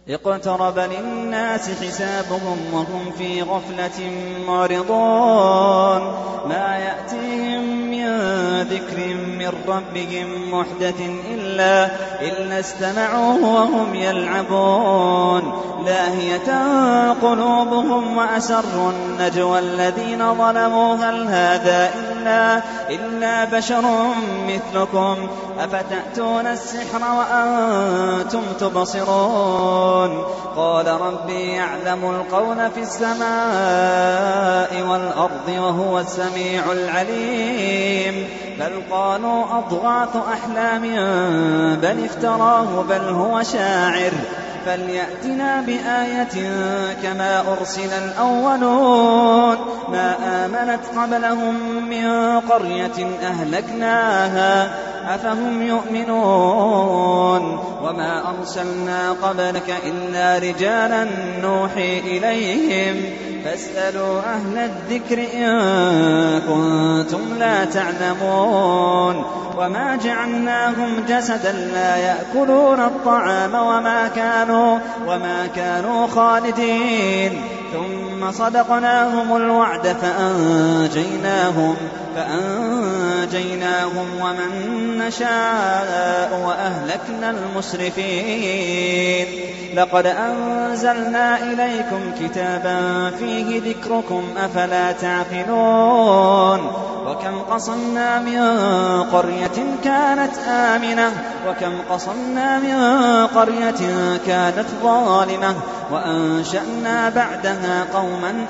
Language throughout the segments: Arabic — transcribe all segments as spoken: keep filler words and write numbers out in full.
اقترب للناس حسابهم وهم في غفلة معرضون ما يأتيهم من ذكر من ربهم محدث إلا, إلا استمعوه وهم يلعبون لاهية قلوبهم وأسروا النجوى الذين ظلموا هل هذا إلا, إلا بشر مثلكم أفتأتون السحر وأنتم تبصرون قال ربي يعلم القول في السماء والأرض وهو السميع العليم بل قالوا أضغاث أحلام بل افتراه بل هو شاعر فليأتنا بآية كما أرسل الأولون ما آمنت قبلهم من قرية أهلكناها أفهم يؤمنون وما أرسلنا قبلك إلا رجالا نوحي إليهم فاسألوا أهل الذكر إن كنتم لا تعلمون وما جعلناهم جسدا لا يأكلون الطعام وما كانوا, وما كانوا خالدين ثم صدقناهم الوعد فأنجيناهم, فأنجيناهم ومن نشاء وأهلكنا المسرفين لقد أنزلنا إليكم كتابا فيه ذكركم أفلا تعقلون وكم قصمنا من قرية كانت آمنة وكم قصمنا من قرية كانت ظالمة وأنشأنا بعدها قوما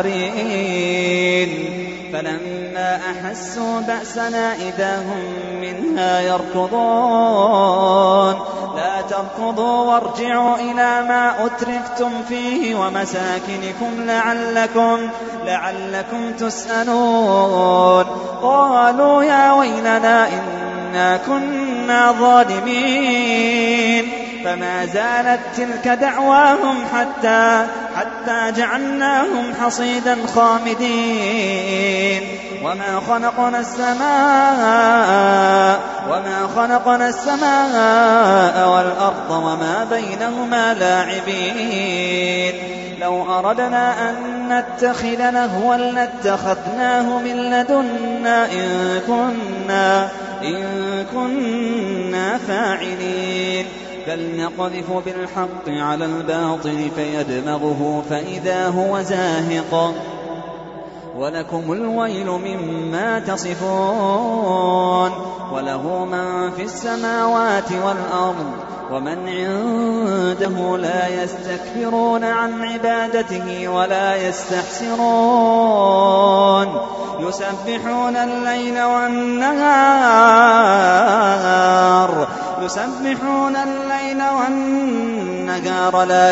آخرين فلما أحسوا بأسنا إذا هم منها يركضون لا تركضوا وارجعوا إلى ما أترفتم فيه ومساكنكم لعلكم, لعلكم تسألون قالوا يا ويلنا إنا كنا ظالمين فما زالت تلك دعواهم حتى, حتى جعلناهم حصيدا خامدين وما خلقنا السماء وما خلقنا السماء والأرض وما بينهما لاعبين لو أردنا أن نتخذ لهوا لاتخذناه من لدنا إن كنا, إن كنا فاعلين بل نقذف بالحق على الباطل فيدمغه فإذا هو زاهق ولكم الويل مما تصفون وله من في السماوات والأرض ومن عنده لا يستكبرون عن عبادته ولا يستحسرون يسبحون الليل والنهار يسبحون الليل والنهار لا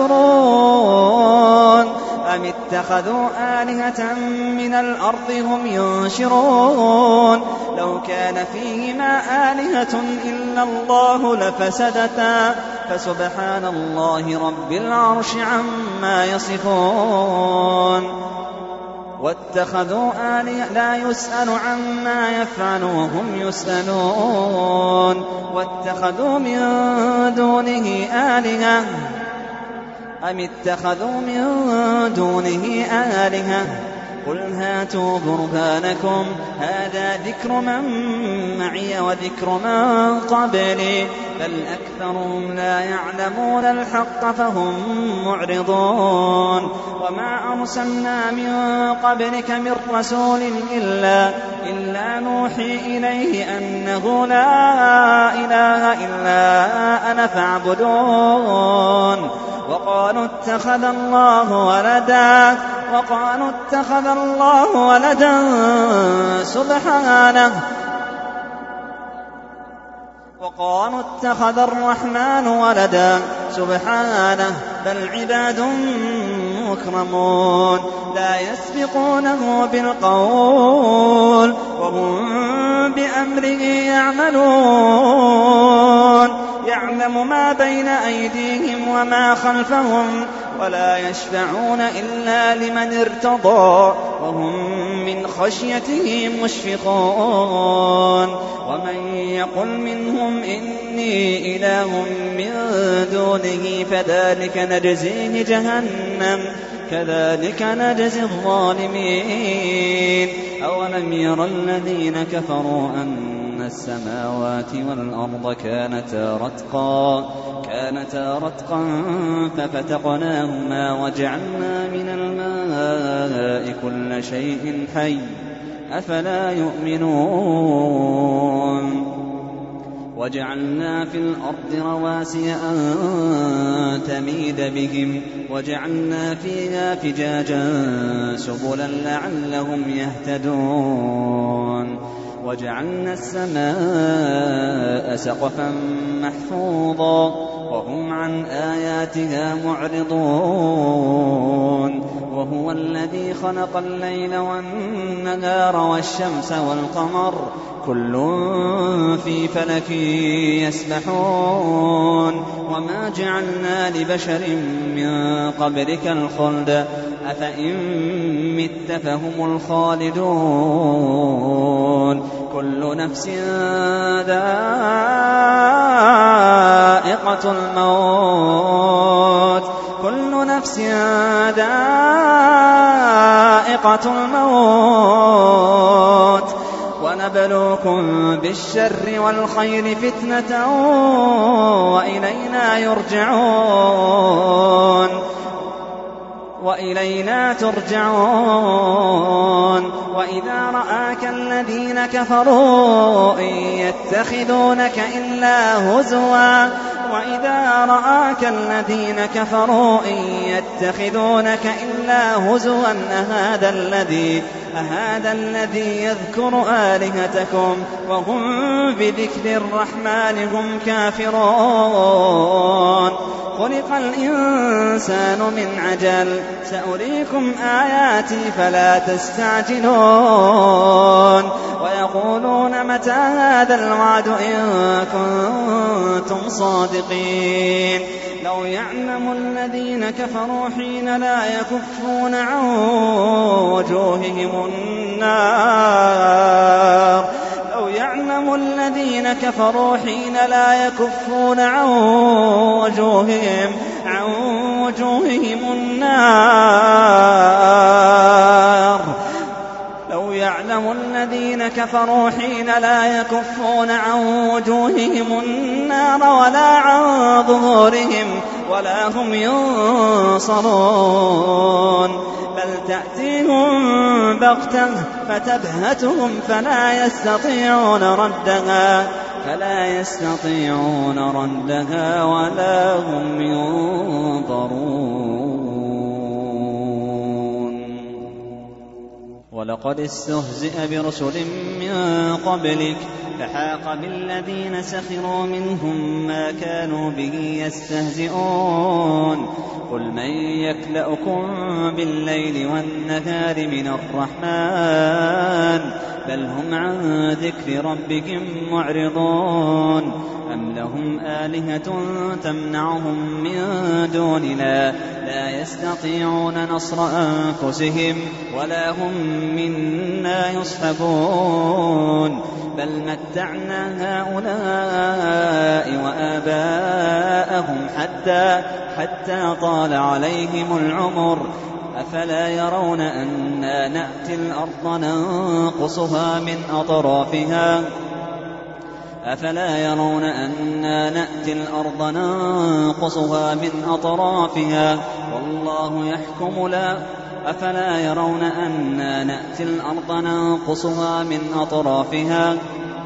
يفترون أم اتخذوا آلهة من الأرض هم ينشرون لو كان فيهما آلهة إلا الله لفسدتا فسبحان الله رب العرش عما يصفون واتخذوا آلهة لا يسأل عما يفعل وهم يسألون واتخذوا من دونه آلهة أم اتخذوا من دونه آلهة قل هاتوا برهانكم هذا ذكر من معي وذكر من قبلي بل أكثرهم لا يعلمون الحق فهم معرضون وما أرسلنا من قبلك من رسول إلا, إلا نوحي إليه أنه لا إله إلا أنا فاعبدون وقالوا اتخذ الله ولدا وقالوا اتخذ الله ولدا سبحانه وقالوا اتخذ الرحمن ولدا سبحانه بل عباد مكرمون لا يسبقونه بالقول وهم بأمره يعملون يعلم ما بين أيديهم وما خلفهم ولا يشفعون إلا لمن ارتضى وهم من خشيته مشفقون ومن يقل منهم إني إله من دونه فذلك نجزيه جهنم كذلك نجزي الظالمين أولم ير الذين كفروا أن السماوات والأرض كانتا رتقا كانتا رتقا ففتقناهما وجعلنا من الماء كل شيء حي أفلا يؤمنون وجعلنا في الأرض رواسي أن تميد بهم وجعلنا فيها فجاجا سبلا لعلهم يهتدون وجعلنا السماء سقفا محفوظا وهم عن آياتها معرضون وهو الذي خلق الليل والنهار والشمس والقمر كل في فلك يسبحون وما جعلنا لبشر من قبلك الخلد أفإن مت فهم الخالدون كل نفس ذائقة الموت كل نفس ذائقة الموت ونبلوكم بالشر والخير فتنة وإلينا يرجعون وإلينا ترجعون وإذا رآك الذين كفروا إن يتخذونك إلا هزوا وإذا رآك الذين كفروا إن يتخذونك إلا هزوا أهذا الذي أهذا الذي يذكر آلهتكم وهم بذكر الرحمن هم كافرون خلق الإنسان من عجل سأريكم آياتي فلا تستعجلون ويقولون متى هذا الوعد إن كنتم صادقين لو يعلم الذين كفروا حين لا يكفون عن وجوههم النار لو يعلم الذين كفروا حين لا يكفون عن وجوههم عن وجوههم النار لو يعلم الذين كفروا حين لا يكفون عن وجوههم النار ولا عن ظهورهم ولا هم ينصرون بل تأتيهم بغتة فتبهتهم فلا يستطيعون ردها فلا يستطيعون ردها ولا هم ينظرون ولقد استهزئ برسل من قبلك فحاق بالذين سخروا منهم ما كانوا به يستهزئون قل من يكلأكم بالليل والنهار من الرحمن بل هم عن ذكر ربهم معرضون أم لهم آلهة تمنعهم من دوننا لا يستطيعون نصر أنفسهم ولا هم منا يصحبون بل متعنا هؤلاء وآباءهم حتى حتى طال عليهم العمر أفلا يرون أنا نأتي الأرض ننقصها من أطرافها أفلا يرون أنا نأتي الأرض ننقصها من أطرافها والله يحكم لا أفلا يرون أنا نأتي الأرض ننقصها من أطرافها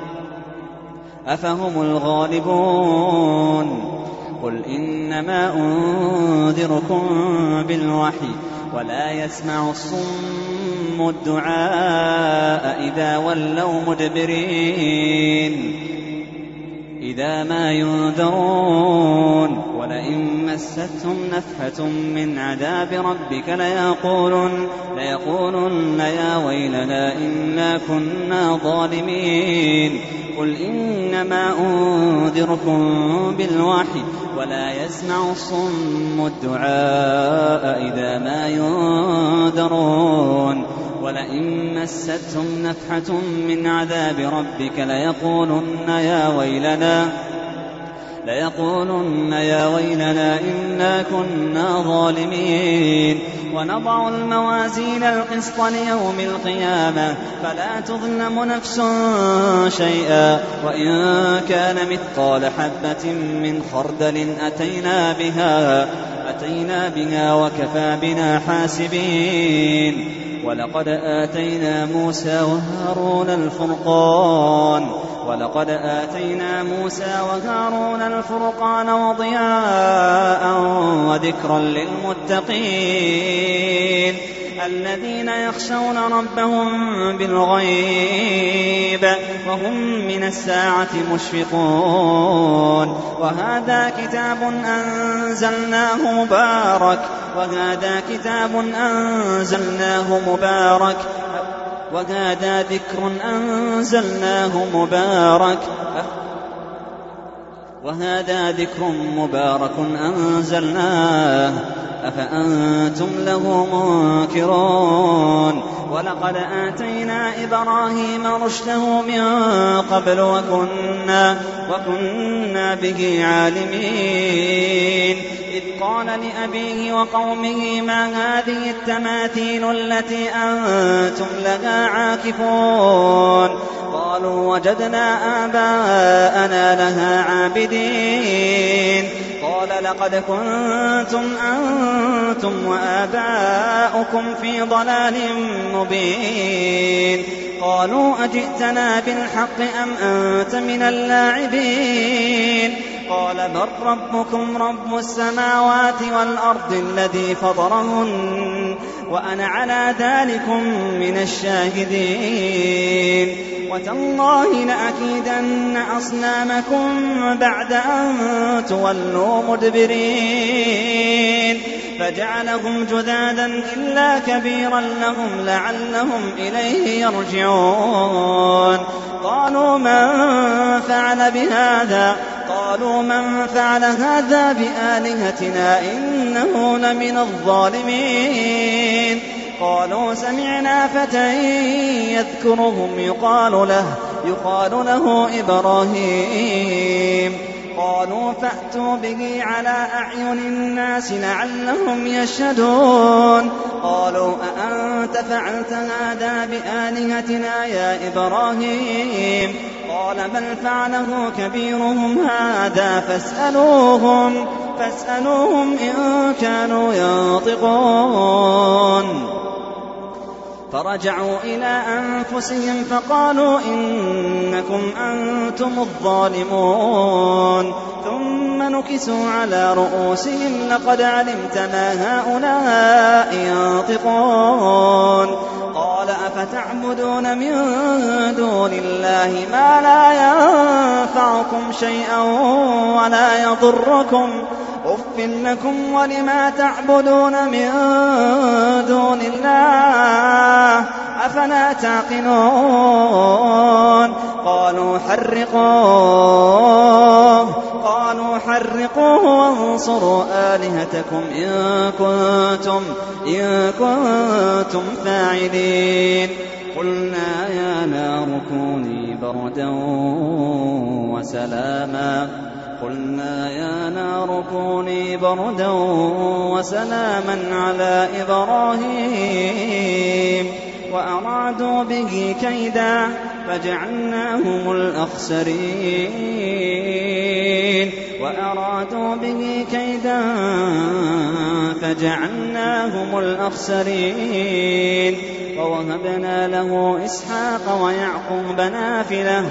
أفهم الغالبون قل إنما أنذركم بالوحي ولا يسمع الصم الدعاء إذا ولوا مدبرين إذا ما ينذرون ولئن مستهم نفحة من عذاب ربك ليقولن, ليقولن يا ويلنا إنا كنا ظالمين قل إنما أنذركم بالوحي ولا يسمع الصم الدعاء إذا ما ينذرون ولئن مستهم نفحة من عذاب ربك ليقولن يا ويلنا ليقولن يا ويلنا إنا كنا ظالمين ونضع الموازين القسط ليوم القيامة فلا تظلم نفس شيئا وإن كان مثقال حبة من خردل أتينا بها أتينا بها وكفى بنا حاسبين ولقد آتينا موسى وهارون الفرقان ولقد آتينا موسى وهارون الفرقان وضياء وذكرا للمتقين الذين يخشون ربهم بالغيب وهم من الساعة مشفقون وهذا كتاب أنزلناه مبارك وهذا كتاب أنزلناه مبارك وهذا ذكر أنزلناه مبارك وهذا ذكر مبارك أنزلناه أفأنتم له منكرون ولقد آتينا إبراهيم رشده من قبل وكنا, وكنا به عالمين إذ قال لأبيه وقومه ما هذه التماثيل التي أنتم لها عاكفون قالوا وجدنا آباءنا لها عابدين قال لقد كنتم أنتم وآباؤكم في ضلال مبين قالوا أجئتنا بالحق أم أنت من اللاعبين قال بل ربكم رب السماوات والأرض الذي فطرهن وأنا على ذلكم من الشاهدين وتالله لأكيدن أصنامكم بعد أن تولوا مدبرين فجعلهم جذاذا إلا كبيرا لهم لعلهم إليه يرجعون قالوا من فعل بهذا قالوا من فعل هذا بآلهتنا إنه لمن الظالمين قالوا سمعنا فتى يذكرهم يقال له يقال له إبراهيم قالوا فأتوا به على أعين الناس لعلهم يشهدون قالوا أأنت فعلت هذا بآلهتنا يا إبراهيم قال بل فعله كبيرهم هذا فاسألوهم فاسألوهم إن كانوا ينطقون فرجعوا إلى أنفسهم فقالوا إنكم أنتم الظالمون ثم نكسوا على رؤوسهم لقد علمت ما هؤلاء ينطقون قال أفتعبدون من دون الله ما لا ينفعكم شيئا ولا يضركم أف لكم ولما تعبدون من دون الله أفلا تعقلون قالوا حرقوه قالوا حرقوه وانصروا آلهتكم إن كنتم, إن كنتم فاعلين قلنا يا نار كوني بردا وسلاما قلنا يا نار كوني بردا وسلاما على إبراهيم وأرادوا به كيدا فجعلناهم الأخسرين وأرادوا به كيدا فجعلناهم الأخسرين ووهبنا له إسحاق ويعقوب نافلة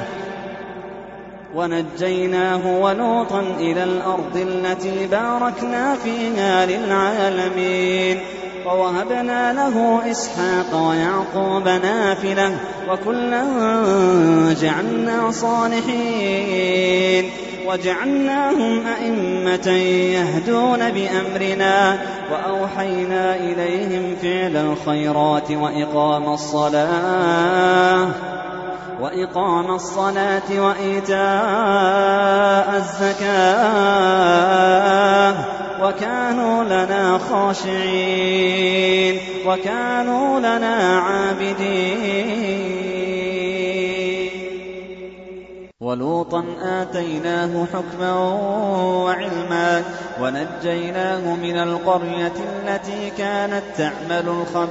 ونجيناه ولوطا إلى الأرض التي باركنا فيها للعالمين ووهبنا له إسحاق ويعقوب نافلة وكلا جعلنا صالحين وجعلناهم أئمة يهدون بأمرنا وأوحينا إليهم فعل الخيرات وإقام الصلاة وإقام الصلاة وإيتاء الزكاة وكانوا لنا خاشعين وكانوا لنا عابدين. ولوطا آتيناه حكما وعلما ونجيناه من القرية التي كانت تعمل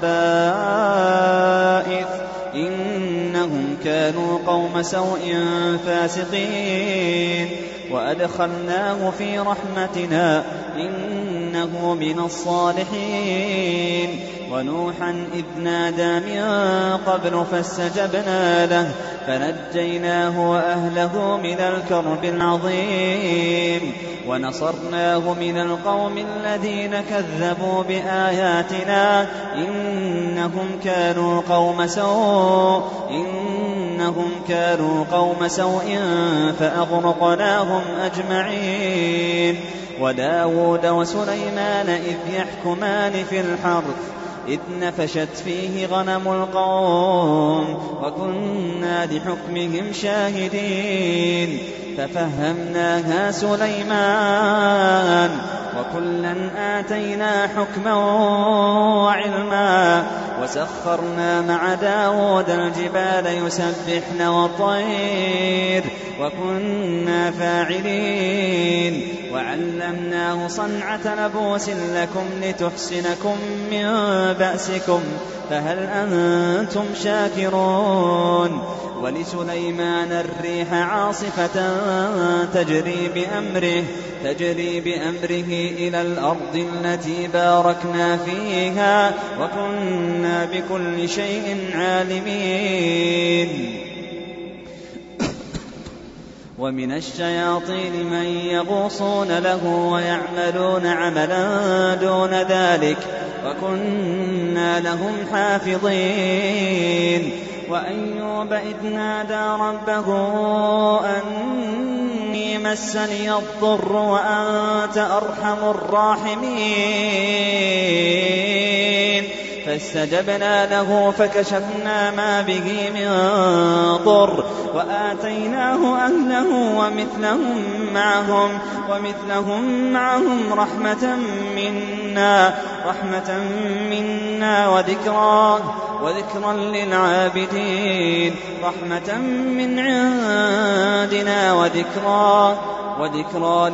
الخبائث إنهم كانوا قوم سوء فاسقين وأدخلناه في رحمتنا إنه من الصالحين. ونوحا إذ نادى من قبل فاستجبنا له فنجيناه وأهله من الكرب العظيم ونصرناه من القوم الذين كذبوا بآياتنا إنهم كانوا قوم سوء إنهم كانوا قوم سوء فأغرقناهم أجمعين. وداود وسليمان إذ يحكمان في الحرث إذ نفشت فيه غنم القوم وكنا لحكمهم شاهدين ففهمناها سليمان وكلا آتينا حكما وعلما وسخرنا مع داود الجبال يسبحن والطير وكنا فاعلين. وعلمناه صنعة لبوس لكم لتحسنكم من بأسكم فهل أنتم شاكرون. ولسليمان الريح عاصفة تجري بأمره تجري بأمره إلى الأرض التي باركنا فيها وكنا بكل شيء عالمين. ومن الشياطين من يغوصون له ويعملون عملا دون ذلك وكنا لهم حافظين. وأيوب إذ نادى ربه أني مسني الضر وأنت أرحم الراحمين فاستجبنا له فكشفنا ما به من ضر وآتيناه أهله ومثلهم معهم ومثلهم معهم رحمة منا رحمة منا وذكرى وذكرا للعابدين رحمة من عندنا وذكرى وذكرى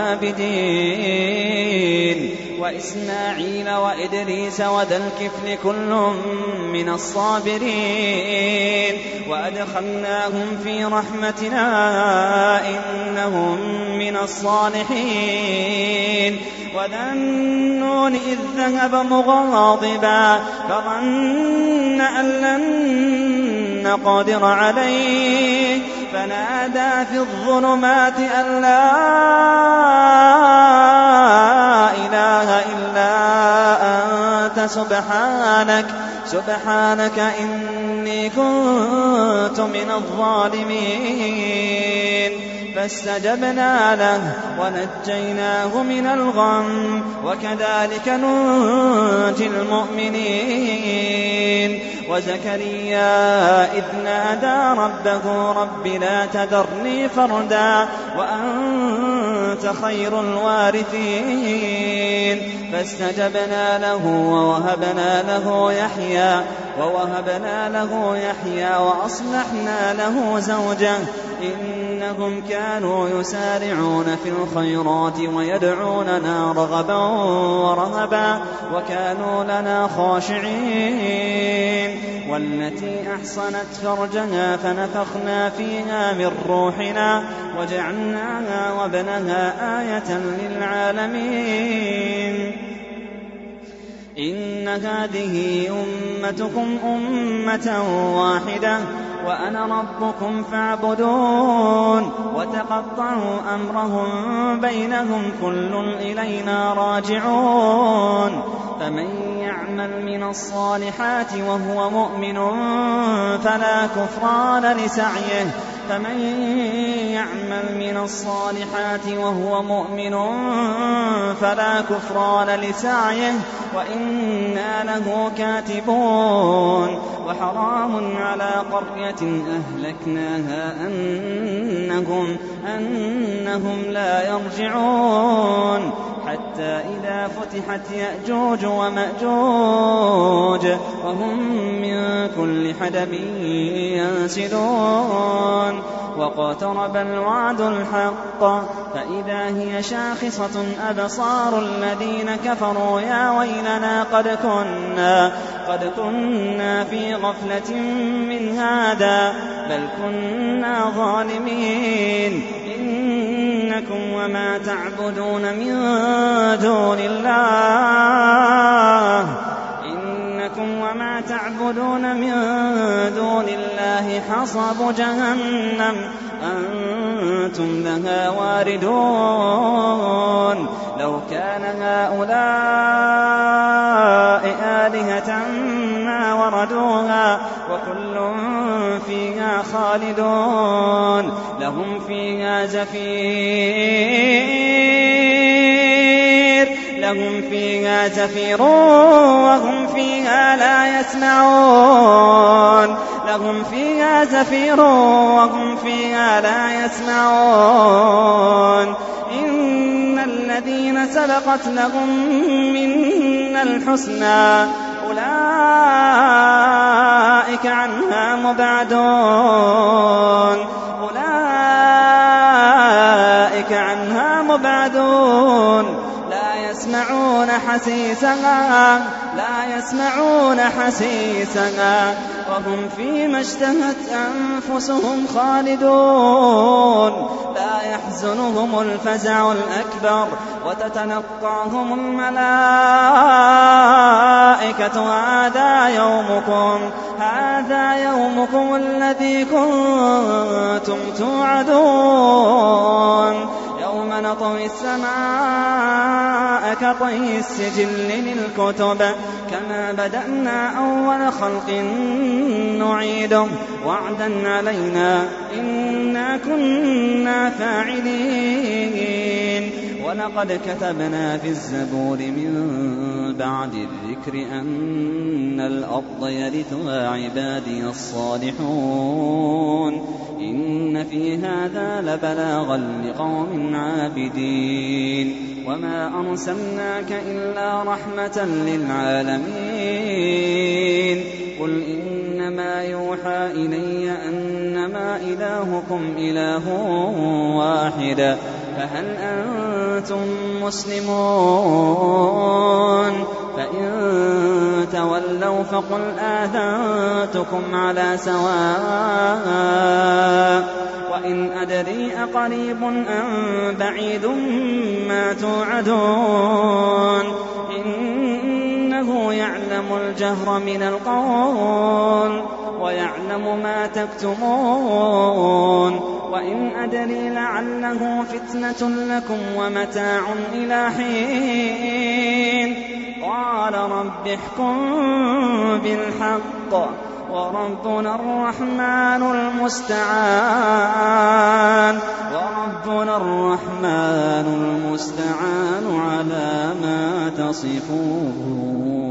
للعابدين. وإسماعيل وإدريس وذا الكفل كل من الصابرين وأدخلناهم في رحمتنا إنهم من الصالحين. وذا النون إذ ذهب مغاضبا فظن أن لن نقدر عليه فنادى في الظلمات أن لا إله إلا أنت سبحانك سبحانك إني كنت من الظالمين. فاستجبنا له ونجيناه من الغم وكذلك ننجي المؤمنين. وزكريا إذ نادى ربه رب لا تذرني فردا وأنت خير الوارثين فاستجبنا له ووهبنا له يحيى ووهبنا له يحيى وأصلحنا له زوجه إنهم كانوا يسارعون في الخيرات ويدعوننا رغبا ورهبا وكانوا لنا خاشعين. والتي أحصنت فرجها فنفخنا فيها من روحنا وجعلناها وابنها آية للعالمين. إن هذه أمتكم أمة واحدة وأنا ربكم فاعبدون. وتقطعوا أمرهم بينهم كل إلينا راجعون. فمن يعمل من الصالحات وهو مؤمن فلا كفران لسعيه فمن يعمل من الصالحات وهو مؤمن فلا كفران لسعيه وإنا له كاتبون. وحرام على قرية أهلكناها أنهم, أنهم لا يرجعون حتى إذا فتحت يأجوج ومأجوج وهم من كل حدب ينسلون واقترب الوعد الحق فإذا هي شاخصة أبصار الذين كفروا يا ويلنا قد كنا, قد كنا في غفلة من هذا بل كنا ظالمين إنكم وما تعبدون من دون الله إنكم وما تعبدون من دون الله حصب جهنم أنتم لها واردون لو كان هؤلاء آلهة ما وردوها وكل فيها خالدون لهم فيها زفير لهم فيها زفير وهم فيها لا يسمعون لهم فيها زفير وهم فيها لا يسمعون إن الذين سبقت لهم منا الحسنى أولئك عنها مبعدون أولئك عنها مبعدون لا يسمعون حسيسها لا يسمعون حسيسها وهم فيما اشتهت أنفسهم خالدون لا يحزنهم الفزع الأكبر وتتلقاهم الملائكة هذا يومكم هذا يومكم الذي كنتم توعدون يوم نطوي السماء كطي السجل للكتب كما بدأنا أول خلق نعيده وعدا علينا إنا كنا فاعلين ولقد كتبنا في الزبور من بعد الذكر أن الأرض يرثها عبادي الصالحون إن في هذا لبلاغا لقوم عابدين وما أرسلناك إلا رحمة للعالمين قل إنما يوحى إلي أنما إلهكم إله واحد فهل أنتم مسلمون فإن تولوا فقل آذنتكم على سواء وإن أدري أقريب أم بعيد ما توعدون إنه يعلم الجهر من القول ويعلم ما تكتمون وإن أدري لعله فتنة لكم ومتاع إلى حين قال رب احكم بالحق وربنا الرحمن المستعان وربنا الرحمن المستعان على ما تصفون.